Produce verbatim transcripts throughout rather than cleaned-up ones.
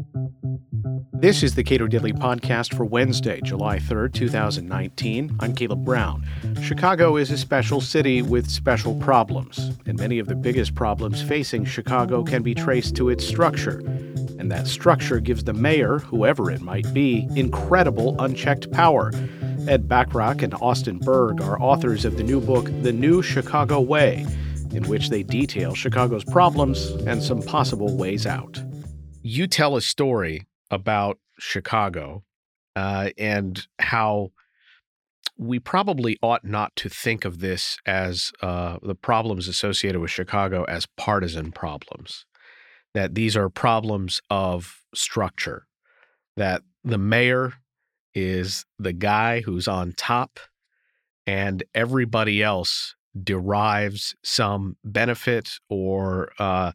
This is the Cato Daily Podcast for Wednesday, July third, twenty nineteen. I'm Caleb Brown. Chicago is a special city with special problems, and many of the biggest problems facing Chicago can be traced to its structure. And that structure gives the mayor, whoever it might be, incredible unchecked power. Ed Bachrach and Austin Berg are authors of the new book, The New Chicago Way, in which they detail Chicago's problems and some possible ways out. You tell a story about Chicago uh, and how we probably ought not to think of this as uh, the problems associated with Chicago as partisan problems, that these are problems of structure, that the mayor is the guy who's on top and everybody else derives some benefit or uh,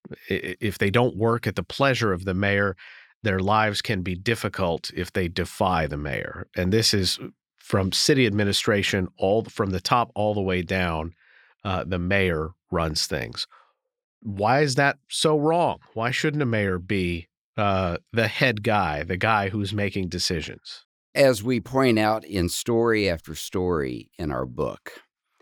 if they don't work at the pleasure of the mayor, their lives can be difficult if they defy the mayor. And this is from city administration, all from the top all the way down. Uh, the mayor runs things. Why is that so wrong? Why shouldn't a mayor be uh, the head guy, the guy who's making decisions? As we point out in story after story in our book,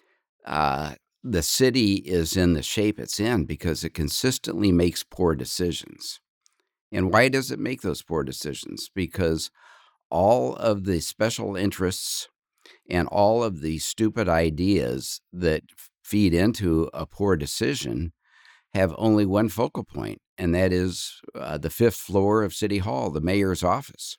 uh, the city is in the shape it's in because it consistently makes poor decisions. And why does it make those poor decisions? Because all of the special interests and all of the stupid ideas that feed into a poor decision have only one focal point, and that is uh, the fifth floor of City Hall, the mayor's office.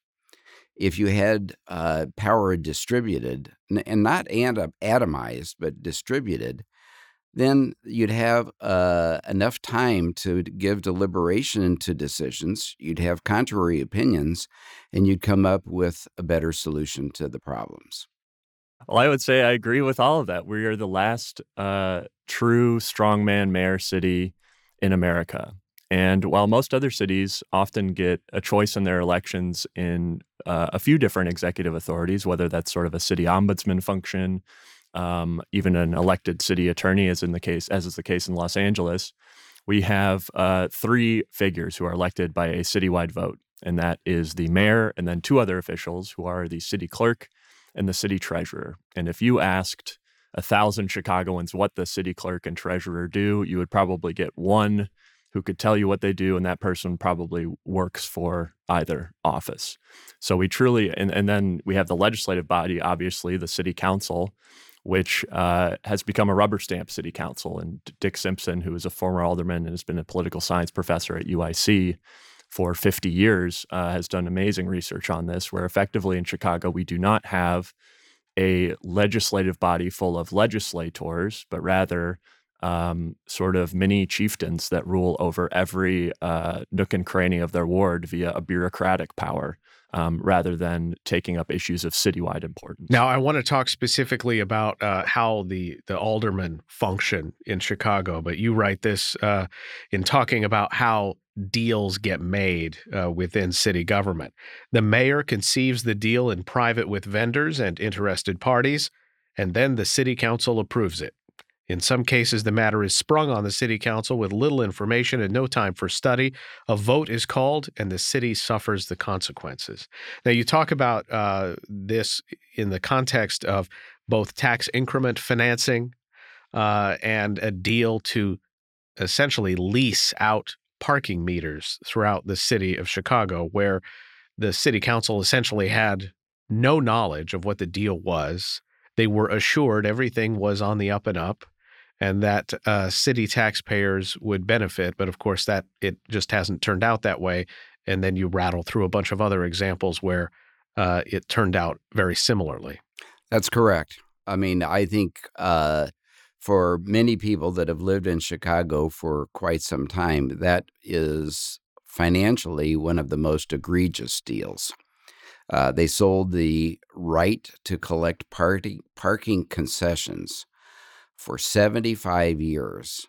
If you had uh, power distributed, and not atomized, but distributed, then you'd have uh, enough time to give deliberation to decisions. You'd have contrary opinions, and you'd come up with a better solution to the problems. Well, I would say I agree with all of that. We are the last uh, true strongman mayor city in America. And while most other cities often get a choice in their elections in uh, a few different executive authorities, whether that's sort of a city ombudsman function, Um, even an elected city attorney, as in the case, as is the case in Los Angeles, we have uh, three figures who are elected by a citywide vote, and that is the mayor and then two other officials who are the city clerk and the city treasurer. And if you asked a thousand Chicagoans what the city clerk and treasurer do, you would probably get one who could tell you what they do, and that person probably works for either office. So we truly, and, and then we have the legislative body, obviously, the city council, which uh, has become a rubber stamp city council. And Dick Simpson, who is a former alderman and has been a political science professor at U I C for fifty years, uh, has done amazing research on this, where effectively in Chicago, we do not have a legislative body full of legislators, but rather um, sort of mini chieftains that rule over every uh, nook and cranny of their ward via a bureaucratic power. Um, rather than taking up issues of citywide importance. Now, I want to talk specifically about uh, how the, the aldermen function in Chicago, but you write this uh, in talking about how deals get made uh, within city government. The mayor conceives the deal in private with vendors and interested parties, and then the city council approves it. In some cases, the matter is sprung on the city council with little information and no time for study. A vote is called, and the city suffers the consequences. Now, you talk about uh, this in the context of both tax increment financing uh, and a deal to essentially lease out parking meters throughout the city of Chicago, where the city council essentially had no knowledge of what the deal was. They were assured everything was on the up and up, and that uh, city taxpayers would benefit. But of course, that it just hasn't turned out that way. And then you rattle through a bunch of other examples where uh, it turned out very similarly. That's correct. I mean, I think uh, for many people that have lived in Chicago for quite some time, that is financially one of the most egregious deals. Uh, they sold the right to collect party, parking concessions for seventy-five years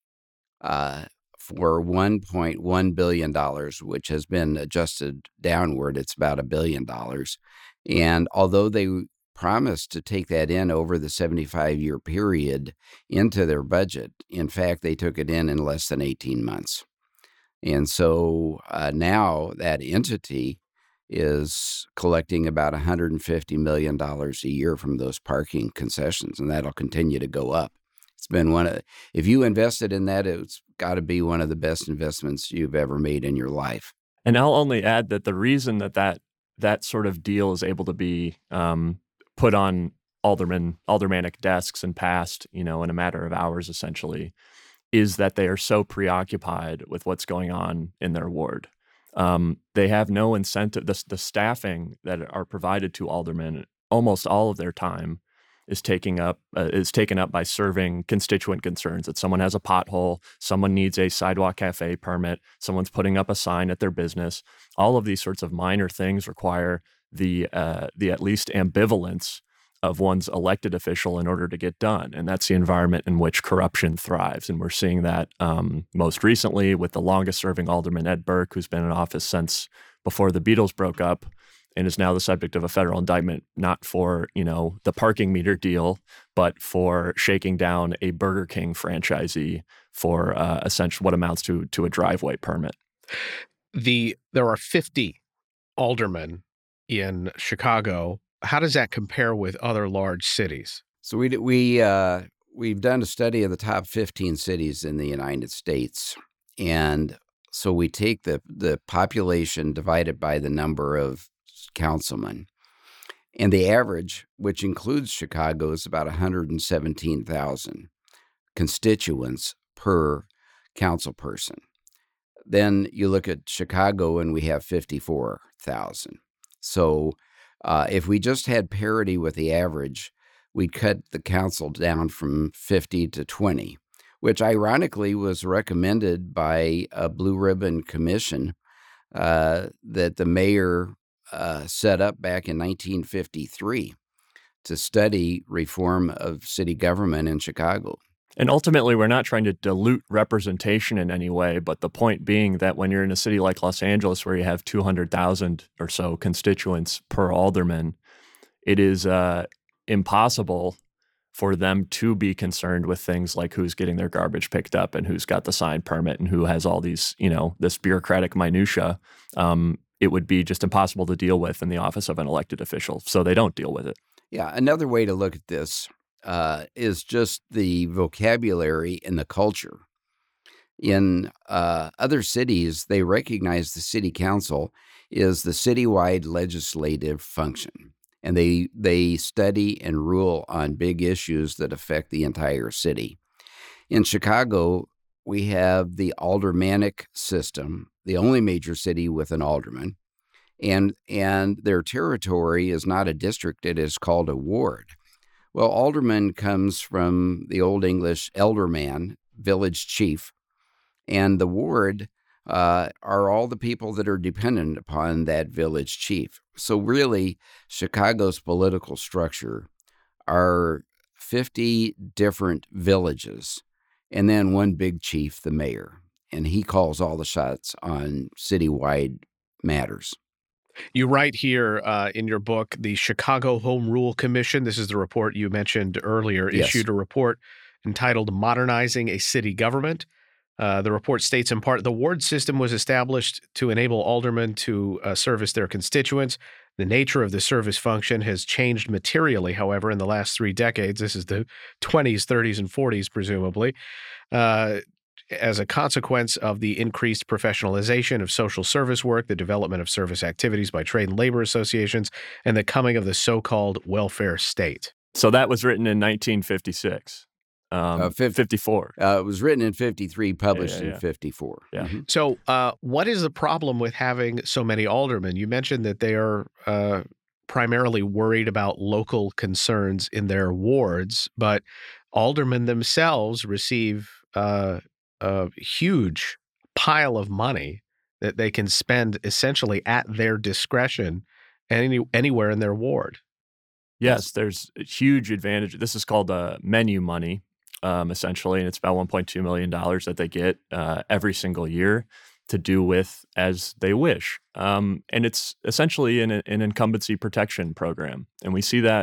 uh, for one point one billion dollars, which has been adjusted downward. It's about a billion dollars. And although they promised to take that in over the seventy-five-year period into their budget, in fact, they took it in in less than eighteen months. And so uh, now that entity is collecting about one hundred fifty million dollars a year from those parking concessions, and that'll continue to go up. It's been one of, if you invested in that, it's got to be one of the best investments you've ever made in your life. And I'll only add that the reason that that, that sort of deal is able to be um, put on alderman, aldermanic desks and passed, you know, in a matter of hours, essentially, is that they are so preoccupied with what's going on in their ward. Um, they have no incentive. The, the staffing that are provided to aldermen, almost all of their time is taking up uh, is taken up by serving constituent concerns. That someone has a pothole, someone needs a sidewalk cafe permit, someone's putting up a sign at their business. All of these sorts of minor things require the uh, the at least ambivalence of one's elected official in order to get done. And that's the environment in which corruption thrives. And we're seeing that um, most recently with the longest serving alderman, Ed Burke, who's been in office since before the Beatles broke up and is now the subject of a federal indictment, not for, you know, the parking meter deal, but for shaking down a Burger King franchisee for uh, essentially what amounts to, to a driveway permit. The There are fifty aldermen in Chicago. How does that compare with other large cities? So we we uh, we've done a study of the top fifteen cities in the United States, and so we take the the population divided by the number of councilmen, and the average, which includes Chicago, is about one hundred seventeen thousand constituents per council person. Then you look at Chicago, and we have fifty-four thousand. So Uh, if we just had parity with the average, we'd cut the council down from fifty to twenty, which ironically was recommended by a Blue Ribbon Commission uh, that the mayor uh, set up back in nineteen fifty-three to study reform of city government in Chicago. And ultimately, we're not trying to dilute representation in any way, but the point being that when you're in a city like Los Angeles, where you have two hundred thousand or so constituents per alderman, it is uh, impossible for them to be concerned with things like who's getting their garbage picked up and who's got the sign permit and who has all these, you know, this bureaucratic minutia. Um, it would be just impossible to deal with in the office of an elected official, so they don't deal with it. Yeah, another way to look at this Uh, is just the vocabulary and the culture. In uh, other cities, they recognize the city council is the citywide legislative function, and they they study and rule on big issues that affect the entire city. In Chicago, we have the aldermanic system, the only major city with an alderman, and and their territory is not a district; it is called a ward. Well, alderman comes from the Old English elderman, village chief, and the ward uh, are all the people that are dependent upon that village chief. So really, Chicago's political structure are fifty different villages, and then one big chief, the mayor, and he calls all the shots on citywide matters. You write here uh, in your book, the Chicago Home Rule Commission, this is the report you mentioned earlier, Yes. issued a report entitled Modernizing a City Government. Uh, the report states in part, the ward system was established to enable aldermen to uh, service their constituents. The nature of the service function has changed materially, however, in the last three decades. This is the twenties, thirties, and forties, presumably. Uh, as a consequence of the increased professionalization of social service work, the development of service activities by trade and labor associations, and the coming of the so-called welfare state. So that was written in nineteen fifty-six. Um, Uh, fif- fifty-four. Uh, it was written in fifty-three, published Yeah, yeah, in yeah. fifty-four. Yeah. Mhm. So uh, what is the problem with having so many aldermen? You mentioned that they are uh, primarily worried about local concerns in their wards, but aldermen themselves receive uh, a huge pile of money that they can spend essentially at their discretion any, anywhere in their ward. Yes, there's a huge advantage. This is called uh, menu money, um, essentially, and it's about one point two million dollars that they get uh, every single year to do with as they wish. Um, and it's essentially an, an incumbency protection program. And we see that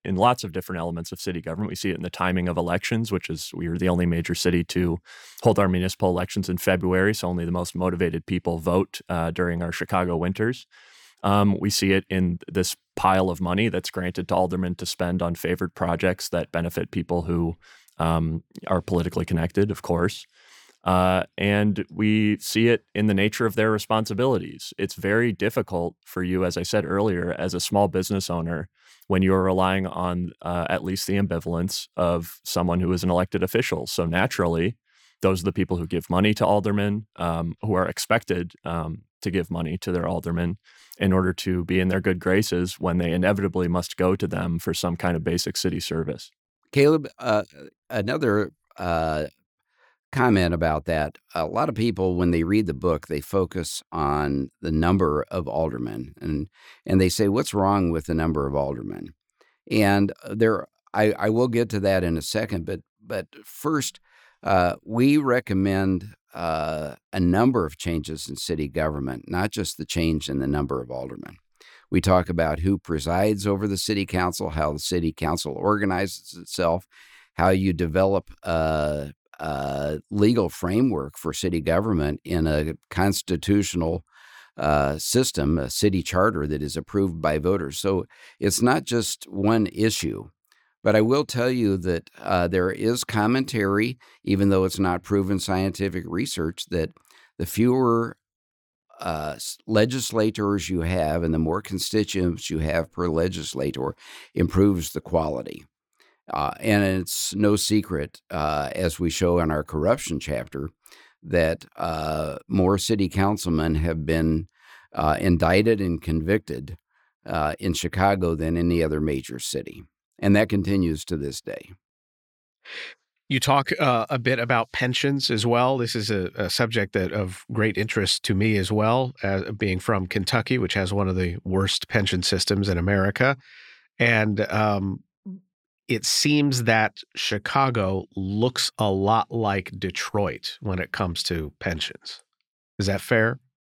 in lots of different elements of city government. We see it in the timing of elections, which is we are the only major city to hold our municipal elections in February, so only the most motivated people vote uh, during our Chicago winters. Um, we see it in this pile of money that's granted to aldermen to spend on favored projects that benefit people who um, are politically connected, of course. Uh, and we see it in the nature of their responsibilities. It's very difficult for you, as I said earlier, as a small business owner, when you're relying on uh, at least the ambivalence of someone who is an elected official. So naturally, those are the people who give money to aldermen, um, who are expected um, to give money to their aldermen in order to be in their good graces when they inevitably must go to them for some kind of basic city service. Caleb, uh, another uh, comment about that. A lot of people, when they read the book, they focus on the number of aldermen, and and they say, "What's wrong with the number of aldermen?" And there, I, I will get to that in a second, but but first, uh, we recommend uh, a number of changes in city government, not just the change in the number of aldermen. We talk about who presides over the city council, how the city council organizes itself, how you develop a, a legal framework for city government in a constitutional uh, system, a city charter that is approved by voters. So it's not just one issue. But I will tell you that uh, there is commentary, even though it's not proven scientific research, that the fewer uh, legislators you have and the more constituents you have per legislator improves the quality. Uh, and it's no secret, uh, as we show in our corruption chapter, that uh, more city councilmen have been uh, indicted and convicted uh, in Chicago than any other major city. And that continues to this day. You talk uh, a bit about pensions as well. This is a, a subject that of great interest to me as well, uh, being from Kentucky, which has one of the worst pension systems in America. And um, it seems that Chicago looks a lot like Detroit when it comes to pensions. Is that fair?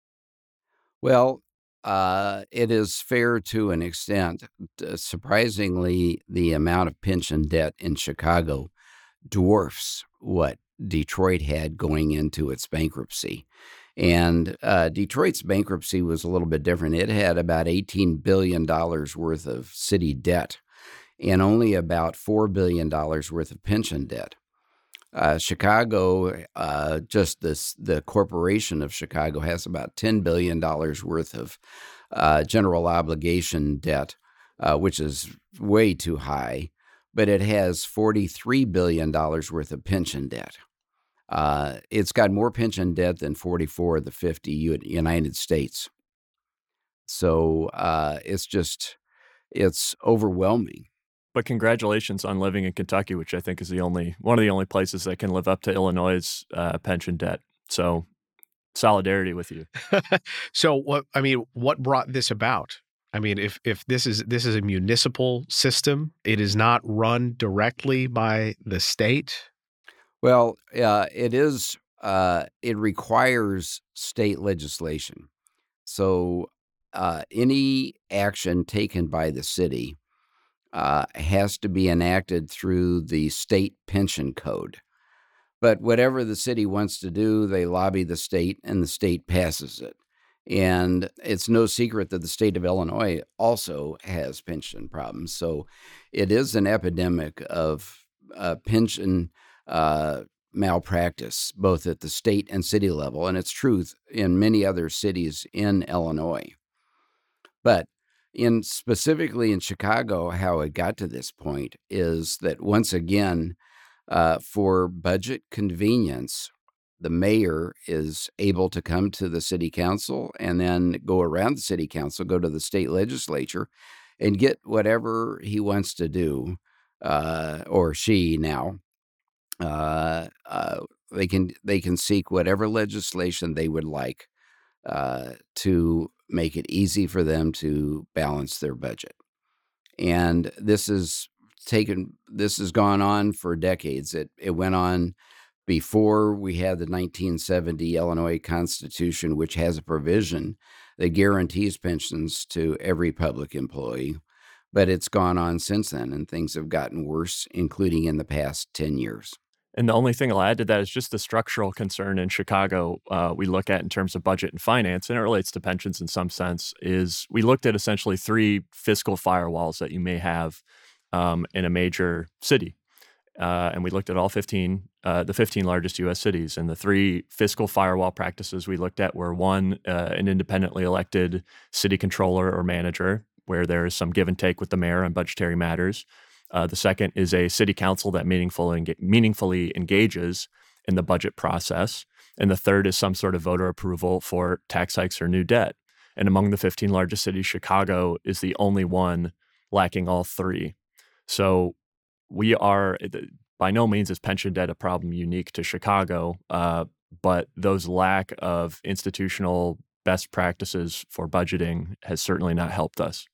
Well, Uh, it is fair to an extent. Uh, surprisingly, the amount of pension debt in Chicago dwarfs what Detroit had going into its bankruptcy. And uh, Detroit's bankruptcy was a little bit different. It had about eighteen billion dollars worth of city debt and only about four billion dollars worth of pension debt. Uh, Chicago, uh, just this, the corporation of Chicago has about ten billion dollars worth of uh, general obligation debt, uh, which is way too high, but it has forty-three billion dollars worth of pension debt. Uh, it's got more pension debt than forty-four of the fifty U- United States. So uh, it's just, it's overwhelming. But congratulations on living in Kentucky, which I think is the only one of the only places that can live up to Illinois' uh, pension debt. So, solidarity with you. So, what I mean, what brought this about? I mean, if if this is this is a municipal system, it is not run directly by the state. Well, uh, it is. Uh, it requires state legislation. So, uh, any action taken by the city Uh, has to be enacted through the state pension code. But whatever the city wants to do, they lobby the state and the state passes it. And it's no secret that the state of Illinois also has pension problems. So it is an epidemic of uh, pension uh, malpractice, both at the state and city level. And it's true in many other cities in Illinois. But in specifically in Chicago, how it got to this point is that once again, uh, for budget convenience, the mayor is able to come to the city council and then go around the city council, go to the state legislature, and get whatever he wants to do, uh, or she now. Uh, uh, they can they can seek whatever legislation they would like uh, to make it easy for them to balance their budget. And this is taken, this has gone on for decades. It it went on before we had the nineteen seventy Illinois Constitution, which has a provision that guarantees pensions to every public employee. But it's gone on since then, and things have gotten worse, including in the past ten years. And the only thing I'll add to that is just the structural concern in Chicago uh, we look at in terms of budget and finance, and it relates to pensions in some sense, is we looked at essentially three fiscal firewalls that you may have um, in a major city. Uh, and we looked at all fifteen, uh, the fifteen largest U S cities. And the three fiscal firewall practices we looked at were one, uh, an independently elected city controller or manager, where there is some give and take with the mayor on budgetary matters. Uh, the second is a city council that meaningful enga- meaningfully engages in the budget process. And the third is some sort of voter approval for tax hikes or new debt. And among the fifteen largest cities, Chicago is the only one lacking all three. So we are, by no means is pension debt a problem unique to Chicago, uh, but those lack of institutional best practices for budgeting has certainly not helped us.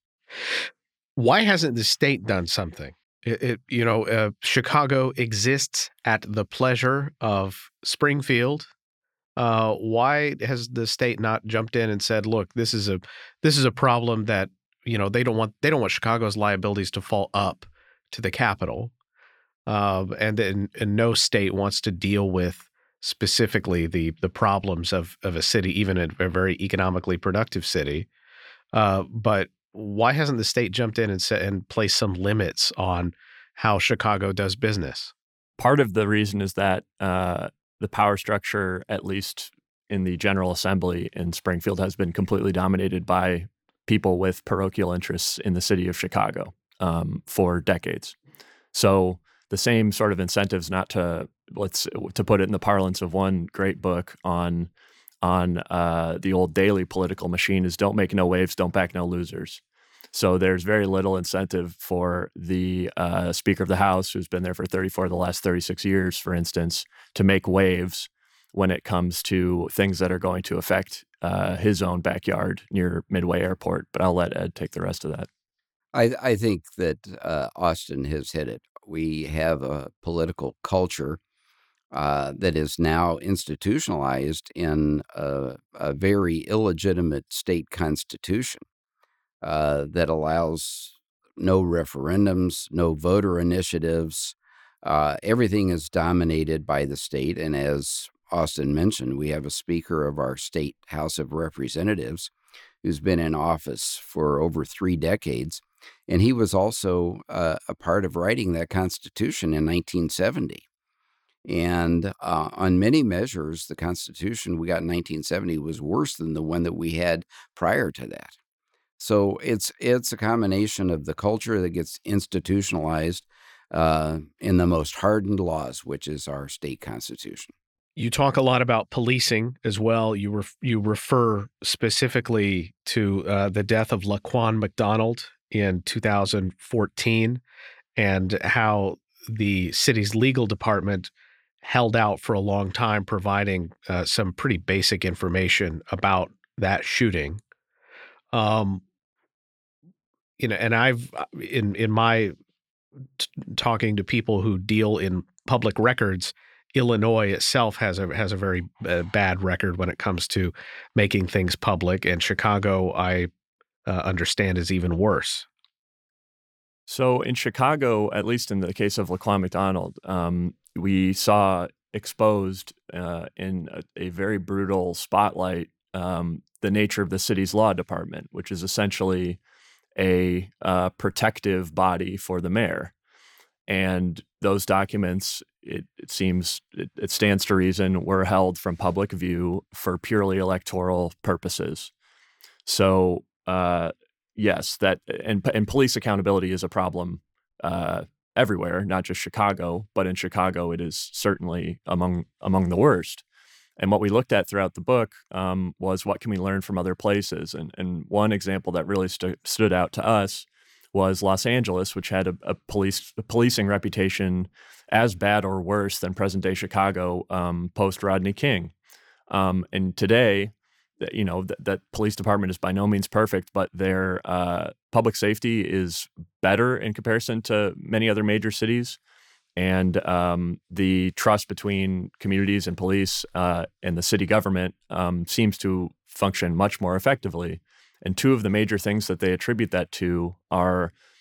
Why hasn't the state done something? It, it you know, uh, Chicago exists at the pleasure of Springfield. Uh, why has the state not jumped in and said, "Look, this is a this is a problem that you know they don't want they don't want Chicago's liabilities to fall up to the capital," uh, and then and no state wants to deal with specifically the the problems of of a city, even a, a very economically productive city. Uh, but why hasn't the state jumped in and set and placed some limits on how Chicago does business? Part of the reason is that uh, the power structure, at least in the General Assembly in Springfield, has been completely dominated by people with parochial interests in the city of Chicago um, for decades. So the same sort of incentives not to, let's to put it in the parlance of one great book on on uh, the old daily political machine, is don't make no waves, don't back no losers. So there's very little incentive for the uh, Speaker of the House, who's been there for thirty-four of the last thirty-six years, for instance, to make waves when it comes to things that are going to affect uh, his own backyard near Midway Airport. But I'll let Ed take the rest of that. I, I think that uh, Austin has hit it. We have a political culture uh, that is now institutionalized in a, a very illegitimate state constitution uh, that allows no referendums, no voter initiatives. Uh, everything is dominated by the state. And as Austin mentioned, we have a Speaker of our state House of Representatives who's been in office for over three decades. And he was also uh, a part of writing that Constitution in nineteen seventy. And uh, on many measures, the Constitution we got in nineteen seventy was worse than the one that we had prior to that. So it's it's a combination of the culture that gets institutionalized uh, in the most hardened laws, which is our state constitution. You talk a lot about policing as well. You ref, you refer specifically to uh, the death of Laquan McDonald in two thousand fourteen and how the city's legal department held out for a long time providing uh, some pretty basic information about that shooting. Um, you know, and I've in in my t- talking to people who deal in public records, Illinois itself has a has a very uh, bad record when it comes to making things public, and Chicago, I uh, understand, is even worse. So in Chicago, at least in the case of Laquan McDonald, um, we saw exposed uh, in a, a very brutal spotlight um, the nature of the city's law department, which is essentially a uh, protective body for the mayor. And those documents, it, it seems, it, it stands to reason, were held from public view for purely electoral purposes. So, uh, yes, that and and police accountability is a problem uh, everywhere, not just Chicago, but in Chicago, it is certainly among among the worst. And what we looked at throughout the book um, was what can we learn from other places. And and one example that really stu- stood out to us was Los Angeles, which had a, a police a policing reputation as bad or worse than present-day Chicago um, post-Rodney King. Um, and today, you know, th- that police department is by no means perfect, but their uh, public safety is better in comparison to many other major cities. And um, the trust between communities and police uh, and the city government um, seems to function much more effectively. And two of the major things that they attribute that to are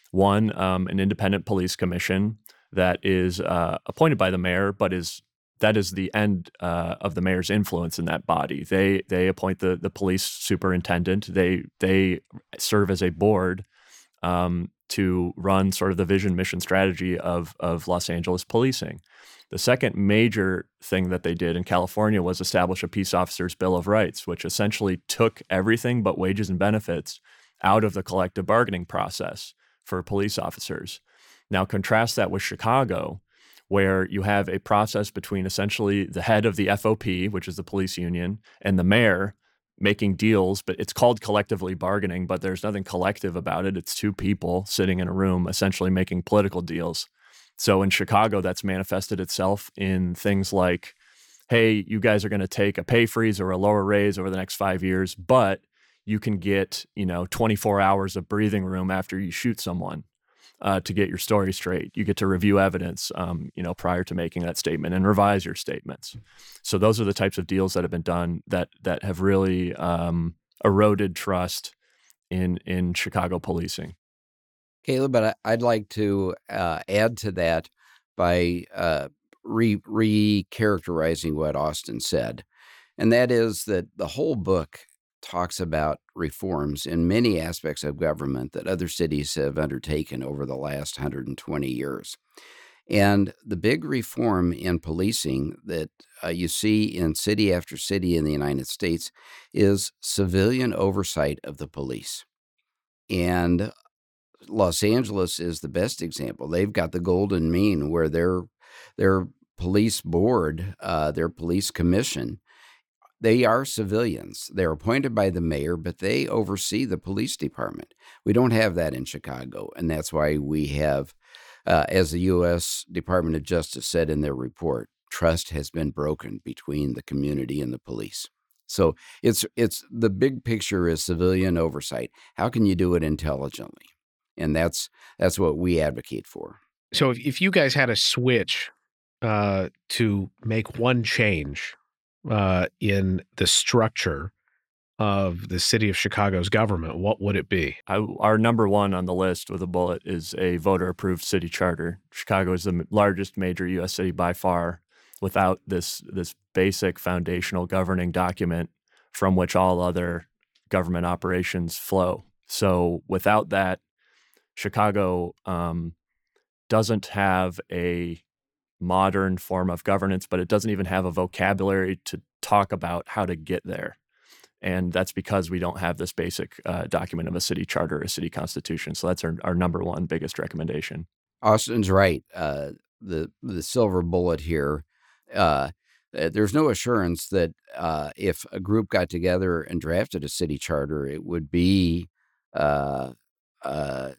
One, um, an independent police commission that is uh, appointed by the mayor, but is that is the end uh, of the mayor's influence in that body. They they appoint the the police superintendent. They they serve as a board um, to run sort of the vision, mission, strategy of of Los Angeles policing. The second major thing that they did in California was establish a peace officers' bill of rights, which essentially took everything but wages and benefits out of the collective bargaining process for police officers. Now contrast that with Chicago, where you have a process between essentially the head of the F O P, which is the police union, and the mayor making deals, but it's called collectively bargaining, but there's nothing collective about it. It's two people sitting in a room essentially making political deals. So in Chicago, that's manifested itself in things like, hey, you guys are going to take a pay freeze or a lower raise over the next five years, but you can get, you know, twenty-four hours of breathing room after you shoot someone uh, to get your story straight. You get to review evidence, um, you know, prior to making that statement and revise your statements. So those are the types of deals that have been done that that have really um, eroded trust in in Chicago policing. Caleb, but I- I'd like to uh, add to that by uh, re re-characterizing what Austin said, and that is that the whole book talks about reforms in many aspects of government that other cities have undertaken over the last one hundred twenty years. And the big reform in policing that uh, you see in city after city in the United States is civilian oversight of the police. And Los Angeles is the best example. They've got the golden mean where their their police board, uh, their police commission, they are civilians. They're appointed by the mayor, but they oversee the police department. We don't have that in Chicago, and that's why we have, uh, as the U S Department of Justice said in their report, trust has been broken between the community and the police. So it's it's the big picture is civilian oversight. How can you do it intelligently? And that's that's what we advocate for. So if, if you guys had a switch uh, to make one change uh, in the structure of the city of Chicago's government, what would it be? I, our number one on the list with a bullet is a voter-approved city charter. Chicago is the m- largest major U S city by far. Without this this basic foundational governing document from which all other government operations flow. So without that, Chicago um, doesn't have a modern form of governance, but it doesn't even have a vocabulary to talk about how to get there. And that's because we don't have this basic uh, document of a city charter, a city constitution. So that's our, our number one biggest recommendation. Austin's right. Uh, the the silver bullet here. Uh, there's no assurance that uh, if a group got together and drafted a city charter, it would be uh, uh,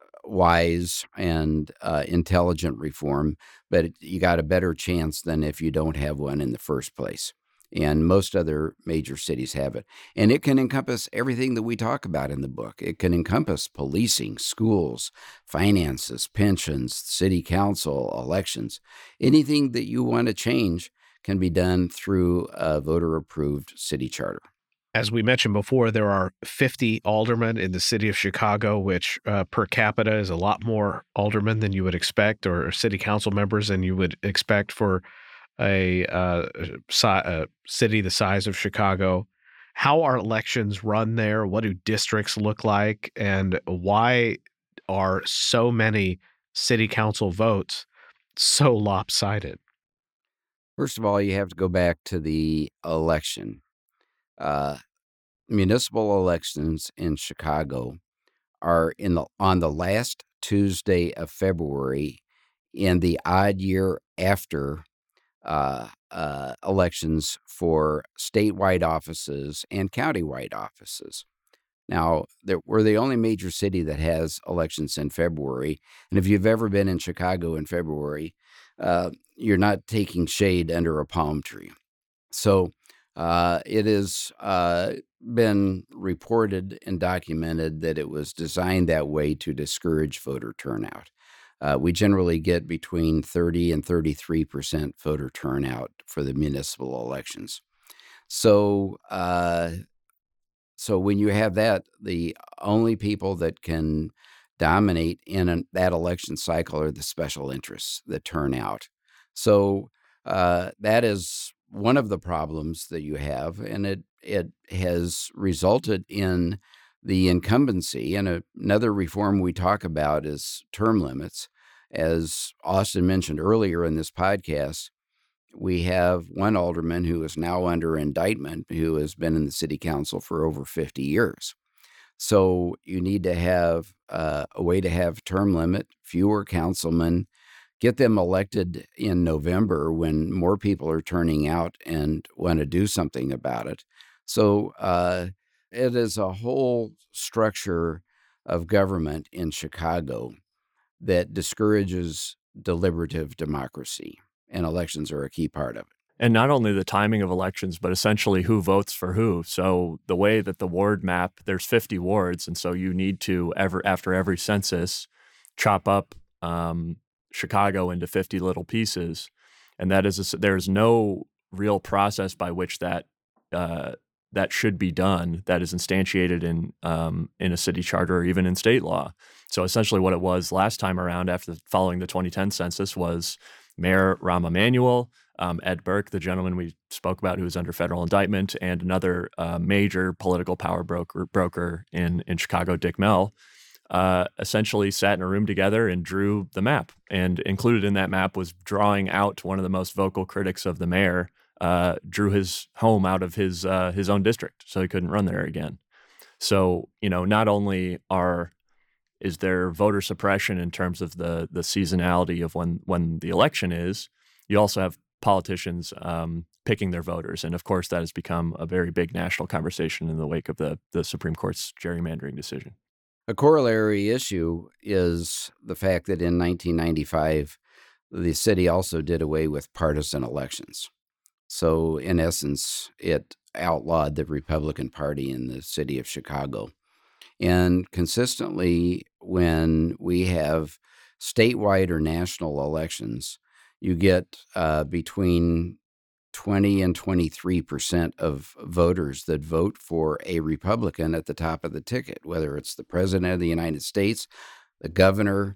wise and uh, intelligent reform, but you got a better chance than if you don't have one in the first place. And most other major cities have it. And it can encompass everything that we talk about in the book. It can encompass policing, schools, finances, pensions, city council, elections. Anything that you want to change can be done through a voter-approved city charter. As we mentioned before, there are fifty aldermen in the city of Chicago, which uh, per capita is a lot more aldermen than you would expect, or city council members than you would expect for a, uh, si- a city the size of Chicago. How are elections run there? What do districts look like? And why are so many city council votes so lopsided? First of all, you have to go back to the election. Uh, municipal elections in Chicago are in the on the last Tuesday of February in the odd year after uh, uh, elections for statewide offices and countywide offices. Now, there, we're the only major city that has elections in February, and if you've ever been in Chicago in February, uh, you're not taking shade under a palm tree. So uh, it has uh, been reported and documented that it was designed that way to discourage voter turnout. Uh, we generally get between thirty and thirty-three percent voter turnout for the municipal elections. So, uh, so when you have that, the only people that can dominate in an, that election cycle are the special interests that turn out. So uh, that is one of the problems that you have, and it it has resulted in the incumbency. And a, another reform we talk about is term limits. As Austin mentioned earlier in this podcast, we have one alderman who is now under indictment who has been in the city council for over fifty years. So you need to have uh, a way to have term limit, fewer councilmen, get them elected in November when more people are turning out and want to do something about it. So uh, it is a whole structure of government in Chicago that discourages deliberative democracy, and elections are a key part of it. And not only the timing of elections, but essentially who votes for who. So the way that the ward map, there's fifty wards, and so you need to, ever after every census, chop up um, Chicago into fifty little pieces. And that is, a, there's no real process by which that uh, that should be done that is instantiated in um, in a city charter or even in state law. So essentially what it was last time around after following the twenty ten census was Mayor Rahm Emanuel, um, Ed Burke, the gentleman we spoke about who was under federal indictment, and another uh, major political power broker broker in, in Chicago, Dick Mell, uh, essentially sat in a room together and drew the map. And included in that map was drawing out one of the most vocal critics of the mayor, uh, drew his home out of his uh, his own district, so he couldn't run there again. So, you know, not only are is there voter suppression in terms of the the seasonality of when when the election is, you also have politicians um, picking their voters. And of course, that has become a very big national conversation in the wake of the, the Supreme Court's gerrymandering decision. A corollary issue is the fact that in nineteen ninety-five, the city also did away with partisan elections. So in essence, it outlawed the Republican Party in the city of Chicago. And consistently, when we have statewide or national elections, you get uh, between twenty and twenty-three percent of voters that vote for a Republican at the top of the ticket, whether it's the president of the United States, the governor,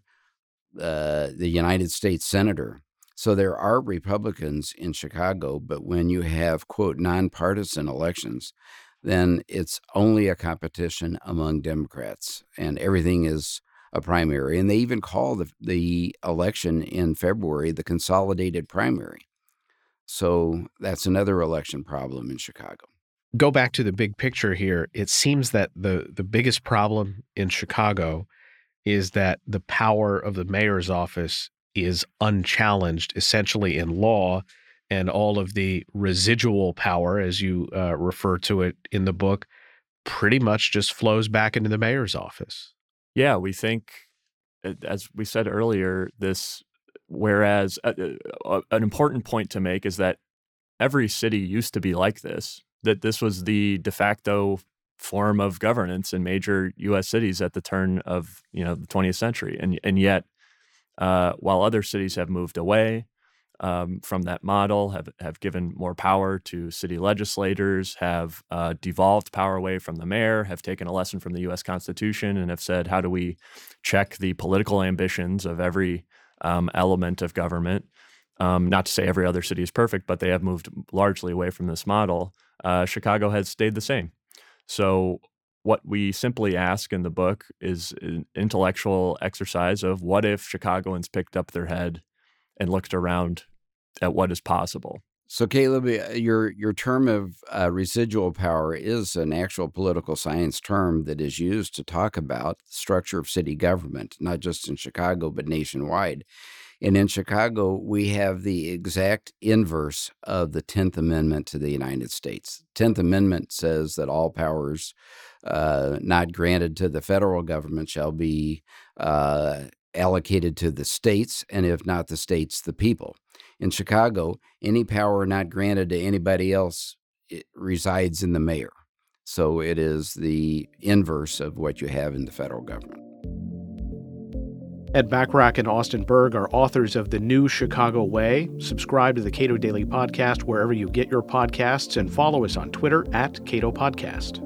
uh, the United States senator. So there are Republicans in Chicago, but when you have, quote, nonpartisan elections, then it's only a competition among Democrats, and everything is a primary. And they even call the, the election in February the consolidated primary. So that's another election problem in Chicago. Go back to the big picture here. It seems that the, the biggest problem in Chicago is that the power of the mayor's office is unchallenged, essentially in law, and all of the residual power, as you uh, refer to it in the book, pretty much just flows back into the mayor's office. Yeah, we think, as we said earlier, this, whereas uh, uh, an important point to make is that every city used to be like this, that this was the de facto form of governance in major U S cities at the turn of, you know, the twentieth century. And, and yet, uh, while other cities have moved away Um, from that model, have have given more power to city legislators, have uh, devolved power away from the mayor, have taken a lesson from the U S Constitution, and have said, how do we check the political ambitions of every um, element of government? Um, not to say every other city is perfect, but they have moved largely away from this model. Uh, Chicago has stayed the same. So what we simply ask in the book is an intellectual exercise of what if Chicagoans picked up their head and looked around at what is possible. So, Caleb, your your term of uh, residual power is an actual political science term that is used to talk about the structure of city government, not just in Chicago, but nationwide. And in Chicago, we have the exact inverse of the tenth Amendment to the United States. tenth Amendment says that all powers uh, not granted to the federal government shall be uh, allocated to the states, and if not the states, the people. In Chicago, any power not granted to anybody else, it resides in the mayor. So it is the inverse of what you have in the federal government. Ed Bachrach and Austin Berg are authors of The New Chicago Way. Subscribe to the Cato Daily Podcast wherever you get your podcasts and follow us on Twitter at Cato Podcast.